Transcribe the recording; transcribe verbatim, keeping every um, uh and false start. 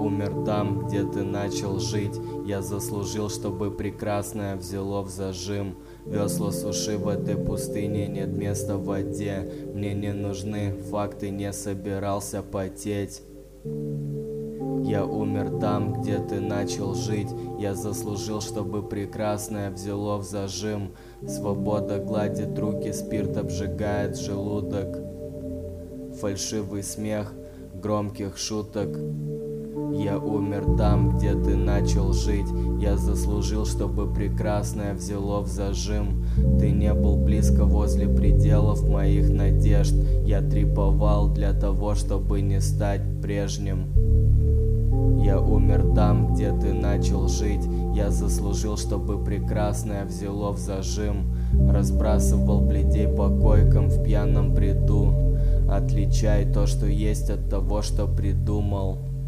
умер там, где ты начал жить. Я заслужил, чтобы прекрасное взяло в зажим. Весла суши, в этой пустыне нет места в воде. Мне не нужны факты, не собирался потеть. Я умер там, где ты начал жить. Я заслужил, чтобы прекрасное взяло в зажим. Свобода гладит руки, спирт обжигает желудок. Фальшивый смех громких шуток. Я умер там, где ты начал жить. Я заслужил, чтобы прекрасное взяло в зажим. Ты не был близко возле пределов моих надежд. Я треповал для того, чтобы не стать прежним. Я умер там, где ты начал жить. Я заслужил, чтобы прекрасное взяло в зажим. Разбрасывал бледей по койкам в пьяном бреду. Отличай то, что есть, от того, что придумал.